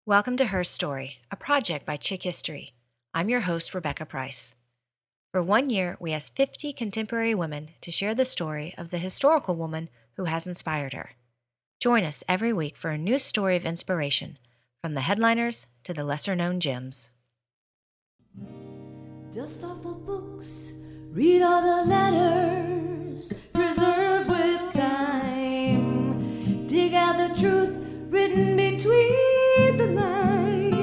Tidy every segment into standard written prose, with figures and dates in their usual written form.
Welcome to Her Story, a project by Chick History. I'm your host, Rebecca Price. For 1 year, we asked 50 contemporary women to share the story of the historical woman who has inspired her. Join us every week for a new story of inspiration, from the headliners to the lesser-known gems. Dust off the books, read all the letters, preserve with time. Dig out the truth written between the lines.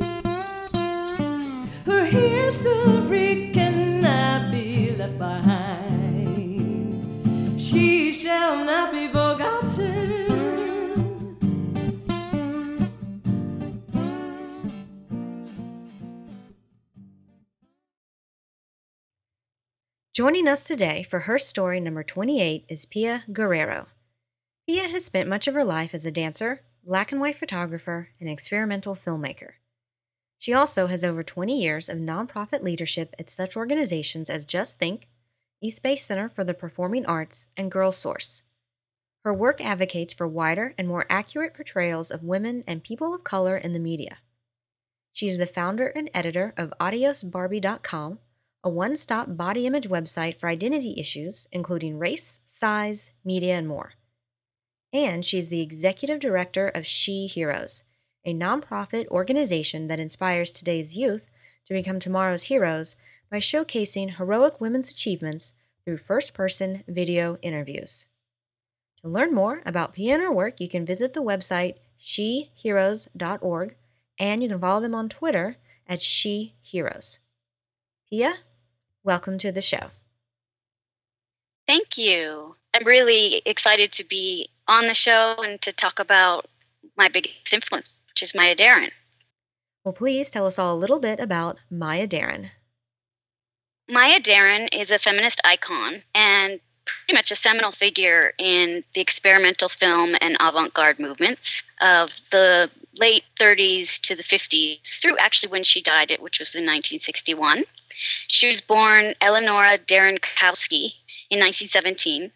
Her history cannot be left behind. She shall not be forgotten. Joining us today for Her Story number 28 is Pia Guerrero. Pia has spent much of her life as a dancer, black and white photographer, and experimental filmmaker. She also has over 20 years of nonprofit leadership at such organizations as Just Think, East Bay Center for the Performing Arts, and Girls Source. Her work advocates for wider and more accurate portrayals of women and people of color in the media. She is the founder and editor of AdiosBarbie.com, a one-stop body image website for identity issues, including race, size, media, and more. And she's the executive director of She Heroes, a nonprofit organization that inspires today's youth to become tomorrow's heroes by showcasing heroic women's achievements through first-person video interviews. To learn more about Pia and her work, you can visit the website sheheroes.org, and you can follow them on Twitter at sheheroes. Pia, welcome to the show. Thank you. I'm really excited to be on the show and to talk about my biggest influence, which is Maya Deren. Well, please tell us all a little bit about Maya Deren. Maya Deren is a feminist icon and pretty much a seminal figure in the experimental film and avant-garde movements of the late 30s to the 50s, through actually when she died, which was in 1961. She was born Eleonora Derenkowski in 1917,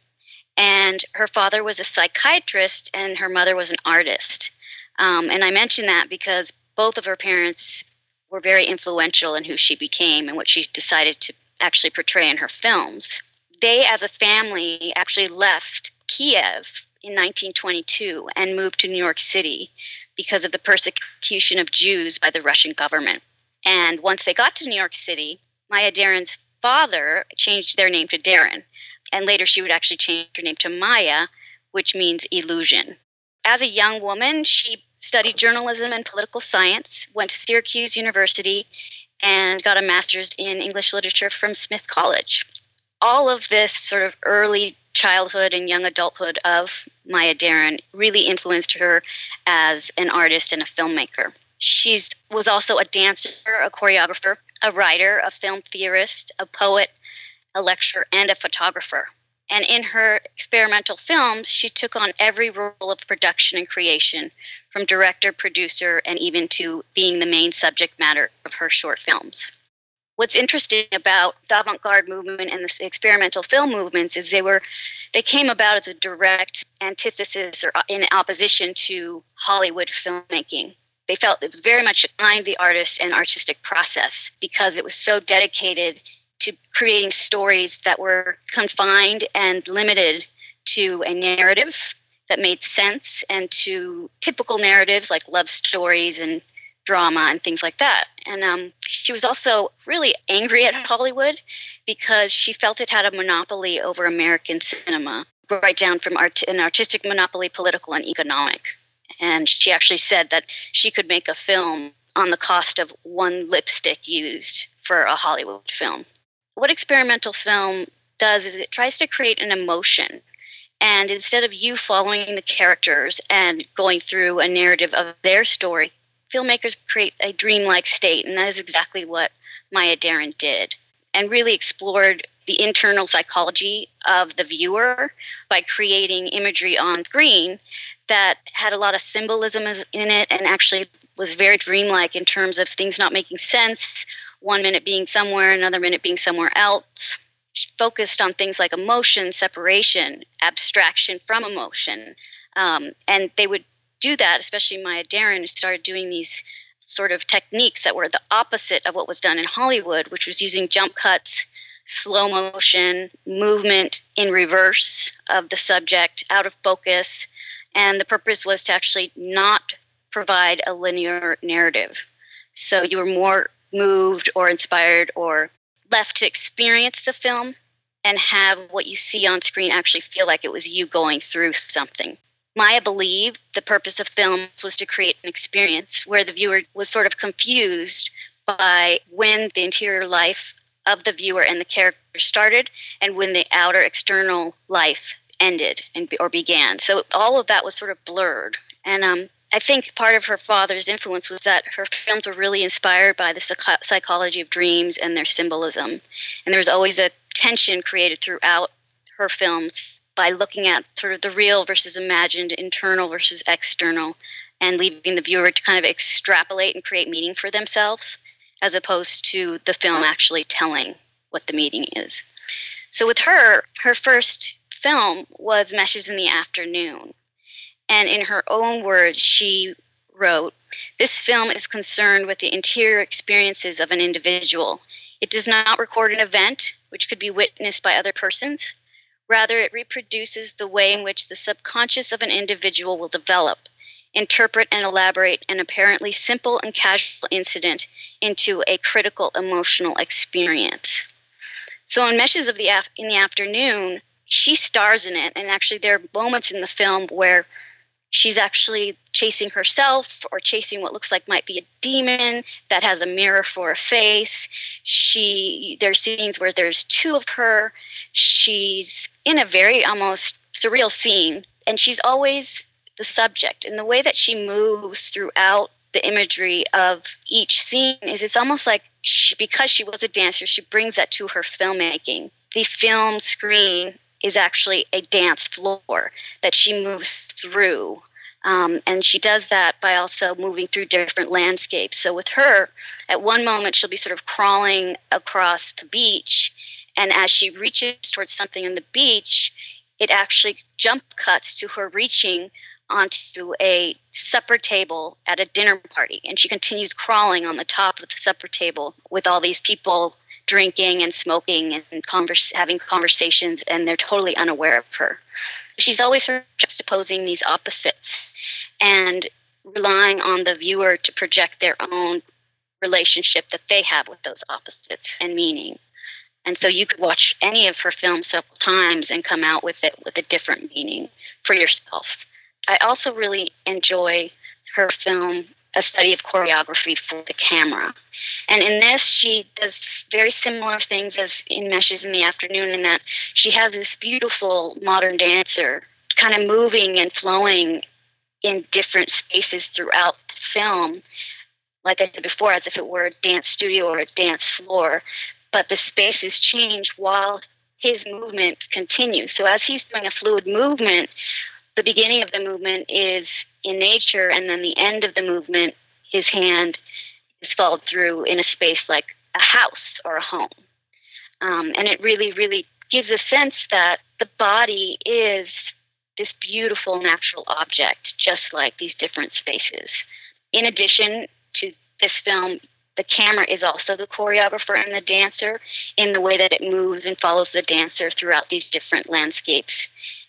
and her father was a psychiatrist and her mother was an artist. And I mention that because both of her parents were very influential in who she became and what she decided to actually portray in her films. They, as a family, actually left Kiev in 1922 and moved to New York City because of the persecution of Jews by the Russian government. And once they got to New York City, Maya Deren's father changed their name to Deren, and later she would actually change her name to Maya, which means illusion. As a young woman, she studied journalism and political science, went to Syracuse University, and got a master's in English literature from Smith College. All of this sort of early childhood and young adulthood of Maya Deren really influenced her as an artist and a filmmaker. She was also a dancer, a choreographer, a writer, a film theorist, a poet, a lecturer, and a photographer. And in her experimental films, she took on every role of production and creation, from director, producer, and even to being the main subject matter of her short films. What's interesting about the avant-garde movement and the experimental film movements is they came about as a direct antithesis or in opposition to Hollywood filmmaking. They felt it was very much behind the artist and artistic process because it was so dedicated to creating stories that were confined and limited to a narrative that made sense and to typical narratives like love stories and drama and things like that. And she was also really angry at Hollywood because she felt it had a monopoly over American cinema, right down from an artistic monopoly, political and economic. And she actually said that she could make a film on the cost of one lipstick used for a Hollywood film. What experimental film does is it tries to create an emotion. And instead of you following the characters and going through a narrative of their story, filmmakers create a dreamlike state, and that is exactly what Maya Deren did, and really explored the internal psychology of the viewer by creating imagery on screen that had a lot of symbolism in it and actually was very dreamlike in terms of things not making sense, one minute being somewhere, another minute being somewhere else. She focused on things like emotion, separation, abstraction from emotion, and they would do that, especially Maya Deren, started doing these sort of techniques that were the opposite of what was done in Hollywood, which was using jump cuts, slow motion, movement in reverse of the subject, out of focus. And the purpose was to actually not provide a linear narrative. So you were more moved or inspired or left to experience the film and have what you see on screen actually feel like it was you going through something. Maya believed the purpose of films was to create an experience where the viewer was sort of confused by when the interior life of the viewer and the character started and when the outer external life ended or began. So all of that was sort of blurred. And I think part of her father's influence was that her films were really inspired by the psychology of dreams and their symbolism. And there was always a tension created throughout her films by looking at sort of the real versus imagined, internal versus external, and leaving the viewer to kind of extrapolate and create meaning for themselves, as opposed to the film actually telling what the meaning is. So with her first film was Meshes in the Afternoon. And in her own words, she wrote, "This film is concerned with the interior experiences of an individual. It does not record an event which could be witnessed by other persons. Rather, it reproduces the way in which the subconscious of an individual will develop, interpret and elaborate an apparently simple and casual incident into a critical emotional experience." So in Meshes in the Afternoon, she stars in it, and actually there are moments in the film where she's actually chasing herself or chasing what looks like might be a demon that has a mirror for a face. There's scenes where there's two of her. She's in a very almost surreal scene, and she's always the subject. And the way that she moves throughout the imagery of each scene is it's almost like because she was a dancer, she brings that to her filmmaking. The film screen is actually a dance floor that she moves through. And she does that by also moving through different landscapes. So with her, at one moment, she'll be sort of crawling across the beach. And as she reaches towards something on the beach, it actually jump cuts to her reaching onto a supper table at a dinner party. And she continues crawling on the top of the supper table with all these people drinking and smoking and having conversations, and they're totally unaware of her. She's always sort of juxtaposing these opposites and relying on the viewer to project their own relationship that they have with those opposites and meaning. And so you could watch any of her films several times and come out with it with a different meaning for yourself. I also really enjoy her film, A Study of Choreography for the Camera. And in this, she does very similar things as in Meshes in the Afternoon, in that she has this beautiful modern dancer kind of moving and flowing in different spaces throughout the film, like I said before, as if it were a dance studio or a dance floor. But the spaces change while his movement continues. So as he's doing a fluid movement, the beginning of the movement is in nature, and then the end of the movement, his hand is followed through in a space like a house or a home. And it really, really gives a sense that the body is this beautiful natural object, just like these different spaces. In addition to this film, the camera is also the choreographer and the dancer in the way that it moves and follows the dancer throughout these different landscapes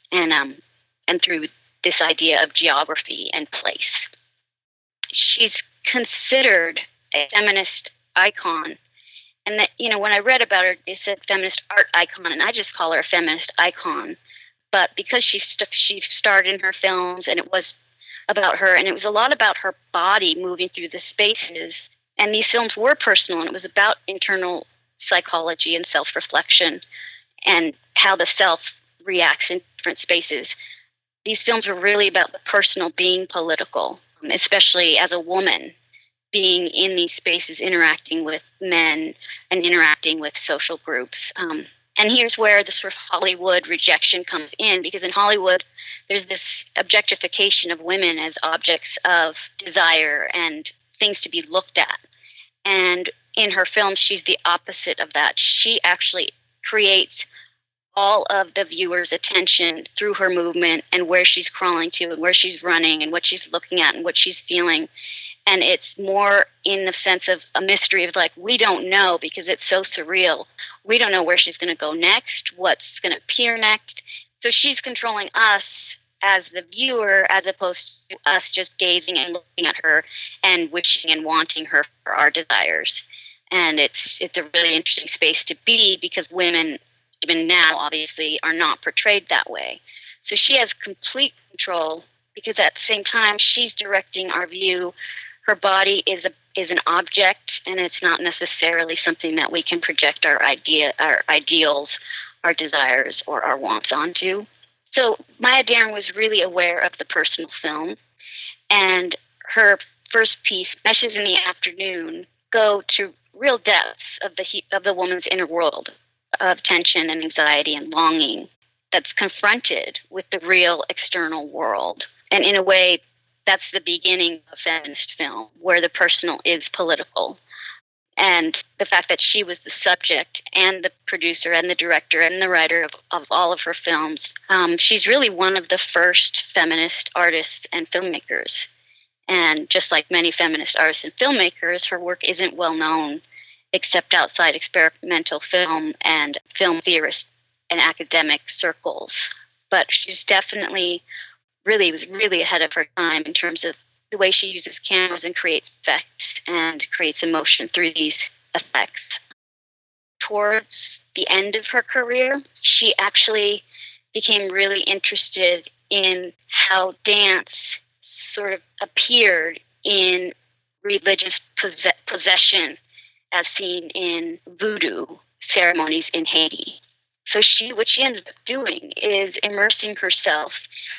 and through this idea of geography and place. She's considered a feminist icon. And that, when I read about her, they said feminist art icon, and I just call her a feminist icon. But because she starred in her films, and it was about her, and it was a lot about her body moving through the spaces, and these films were personal, and it was about internal psychology and self-reflection and how the self reacts in different spaces. These films were really about the personal being political, especially as a woman, being in these spaces, interacting with men and interacting with social groups. And here's where the sort of Hollywood rejection comes in, because in Hollywood, there's this objectification of women as objects of desire and things to be looked at. And in her films, she's the opposite of that. She actually creates all of the viewer's attention through her movement and where she's crawling to and where she's running and what she's looking at and what she's feeling. And it's more in the sense of a mystery of like, we don't know because it's so surreal. We don't know where she's going to go next, what's going to appear next. So she's controlling us as the viewer as opposed to us just gazing and looking at her and wishing and wanting her for our desires. And it's a really interesting space to be because women, even now, obviously, are not portrayed that way. So she has complete control because at the same time, she's directing our view. Her body is an object, and it's not necessarily something that we can project our ideals, our desires, or our wants onto. So Maya Deren was really aware of the personal film, and her first piece, Meshes in the Afternoon, go to real depths of the woman's inner world of tension and anxiety and longing that's confronted with the real external world. And in a way, that's the beginning of feminist film, where the personal is political. And the fact that she was the subject and the producer and the director and the writer of all of her films, she's really one of the first feminist artists and filmmakers. And just like many feminist artists and filmmakers, her work isn't well known except outside experimental film and film theorists and academic circles. But she's definitely was really ahead of her time in terms of the way she uses cameras and creates effects and creates emotion through these effects. Towards the end of her career, she actually became really interested in how dance sort of appeared in religious possession as seen in voodoo ceremonies in Haiti. So what she ended up doing is immersing herself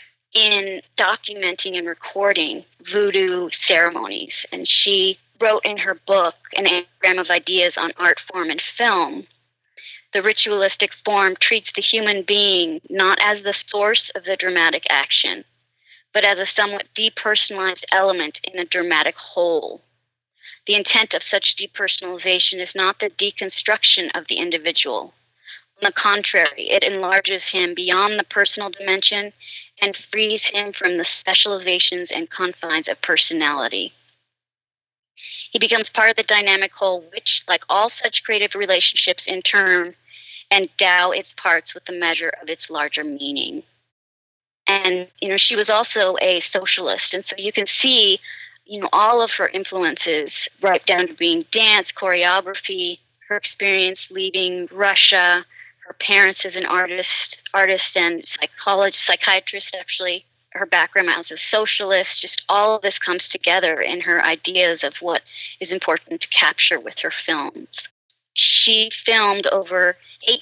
in documenting and recording voodoo ceremonies. And she wrote in her book, An Anagram of Ideas on Art Form and Film, the ritualistic form treats the human being not as the source of the dramatic action, but as a somewhat depersonalized element in a dramatic whole. The intent of such depersonalization is not the deconstruction of the individual. On the contrary, it enlarges him beyond the personal dimension and frees him from the specializations and confines of personality. He becomes part of the dynamic whole, which, like all such creative relationships in turn, endow its parts with the measure of its larger meaning. And, she was also a socialist, and so you can see, all of her influences, right down to being dance, choreography, her experience leaving Russia, her parents as an artist and psychiatrist, actually. Her background as a socialist, just all of this comes together in her ideas of what is important to capture with her films. She filmed over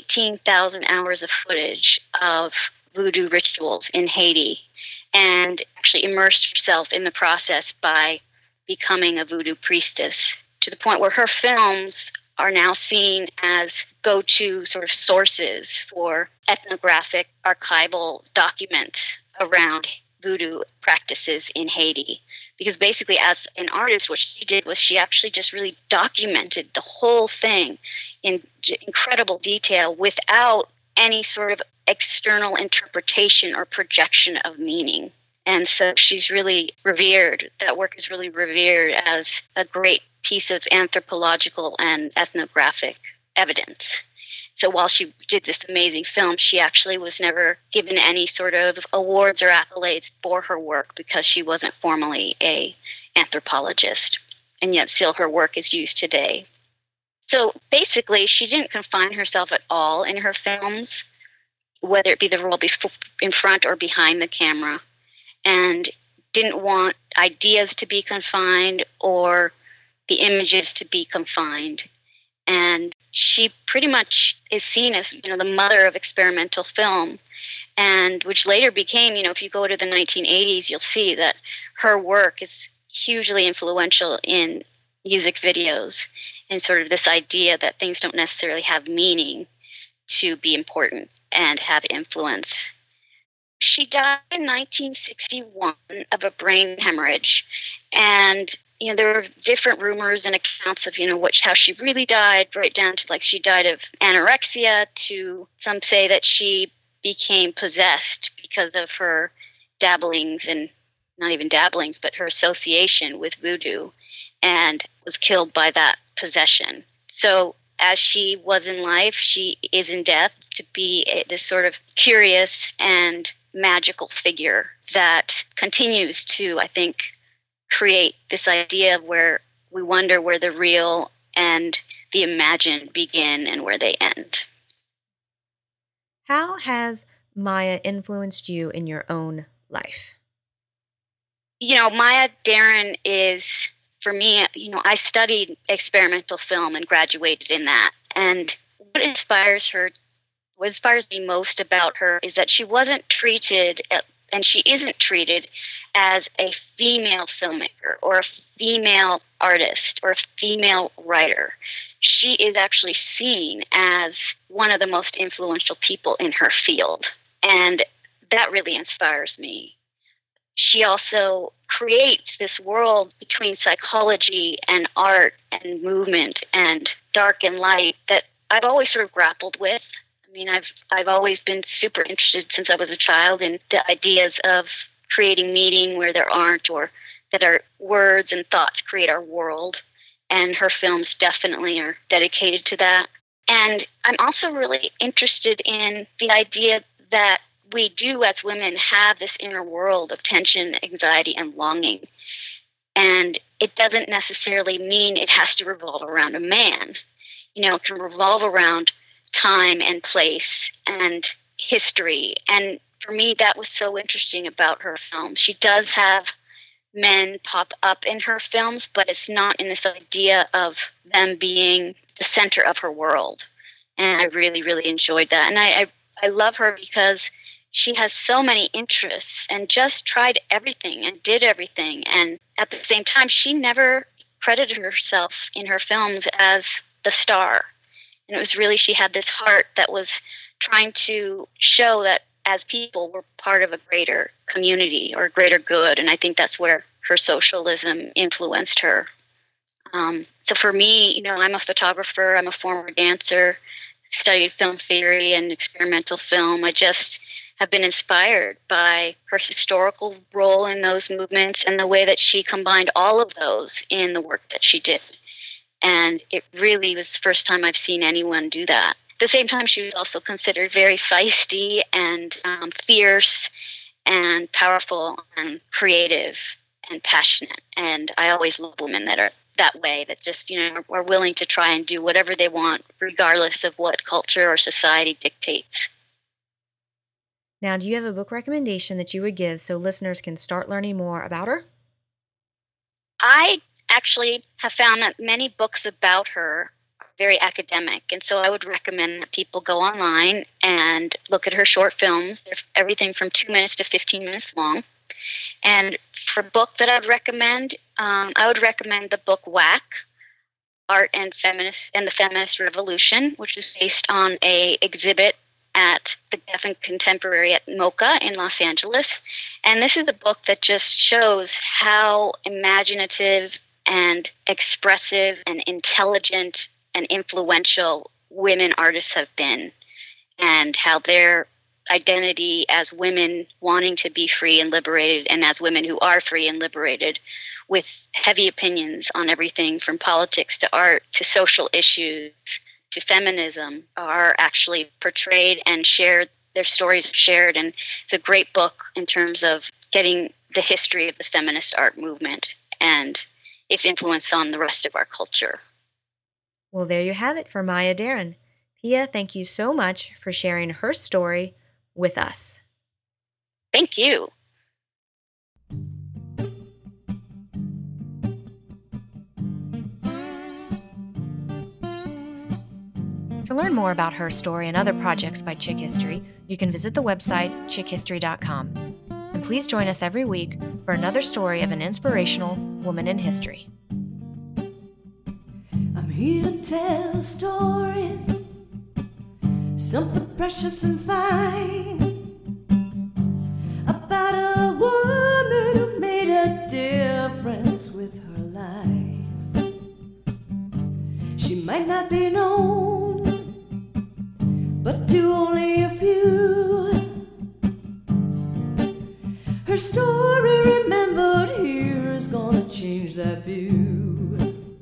18,000 hours of footage of voodoo rituals in Haiti and actually immersed herself in the process by becoming a voodoo priestess, to the point where her films are now seen as go-to sort of sources for ethnographic archival documents around voodoo practices in Haiti. Because basically, as an artist, what she did was she actually just really documented the whole thing in incredible detail without any sort of external interpretation or projection of meaning. And so she's really revered. That work is really revered as a great piece of anthropological and ethnographic evidence. So while she did this amazing film, she actually was never given any sort of awards or accolades for her work because she wasn't formally an anthropologist. And yet still her work is used today. So basically, she didn't confine herself at all in her films, whether it be the role in front or behind the camera, and didn't want ideas to be confined or the images to be confined. And she pretty much is seen as, the mother of experimental film, and which later became, if you go to the 1980s, you'll see that her work is hugely influential in music videos and sort of this idea that things don't necessarily have meaning to be important and have influence. She died in 1961 of a brain hemorrhage, and there were different rumors and accounts of, how she really died, right down to like she died of anorexia, to some say that she became possessed because of her dabblings, and not even dabblings, but her association with voodoo, and was killed by that possession. So as she was in life, she is in death to be this sort of curious and magical figure that continues to, I think, create this idea of where we wonder where the real and the imagined begin and where they end. How has Maya influenced you in your own life? Maya Deren is, for me, I studied experimental film and graduated in that. And what inspires me most about her is that she wasn't treated, and she isn't treated, as a female filmmaker or a female artist or a female writer. She is actually seen as one of the most influential people in her field. And that really inspires me. She also creates this world between psychology and art and movement and dark and light that I've always sort of grappled with. I mean, I've always been super interested since I was a child in the ideas of creating meaning where there aren't, or that our words and thoughts create our world. And her films definitely are dedicated to that. And I'm also really interested in the idea that we do, as women, have this inner world of tension, anxiety, and longing. And it doesn't necessarily mean it has to revolve around a man. It can revolve around time and place and history. And for me, that was so interesting about her films. She does have men pop up in her films, but it's not in this idea of them being the center of her world. And I really, really enjoyed that. And I love her because she has so many interests and just tried everything and did everything. And at the same time, she never credited herself in her films as the star. And it was really, she had this heart that was trying to show that as people, we're part of a greater community or greater good. And I think that's where her socialism influenced her. So for me, I'm a photographer, I'm a former dancer, studied film theory and experimental film. I just have been inspired by her historical role in those movements and the way that she combined all of those in the work that she did. And it really was the first time I've seen anyone do that. At the same time, she was also considered very feisty and fierce and powerful and creative and passionate. And I always love women that are that way, that just, are willing to try and do whatever they want, regardless of what culture or society dictates. Now, do you have a book recommendation that you would give so listeners can start learning more about her? I actually have found that many books about her are very academic, and so I would recommend that people go online and look at her short films. They're everything from 2 minutes to 15 minutes long. And for a book that I'd recommend, I would recommend the book Whack, Art and the Feminist Revolution, which is based on an exhibit at the Geffen Contemporary at MoCA in Los Angeles. And this is a book that just shows how imaginative and expressive and intelligent and influential women artists have been, and how their identity as women wanting to be free and liberated, and as women who are free and liberated with heavy opinions on everything from politics to art to social issues to feminism, are actually portrayed and shared. Their stories are shared, and it's a great book in terms of getting the history of the feminist art movement and its influence on the rest of our culture. Well, there you have it for Maya Deren. Pia, thank you so much for sharing her story with us. Thank you. To learn more about her story and other projects by Chick History, you can visit the website chickhistory.com. And please join us every week for another story of an inspirational woman in history. I'm here to tell a story, something precious and fine, about a woman who made a difference with her life. might not be known, but to only a few. Her story remembered here is gonna change that view.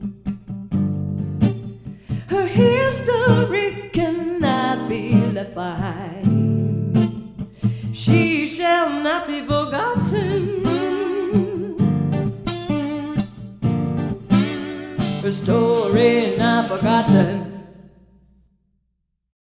Her history cannot be left behind. She shall not be forgotten. Her story not forgotten.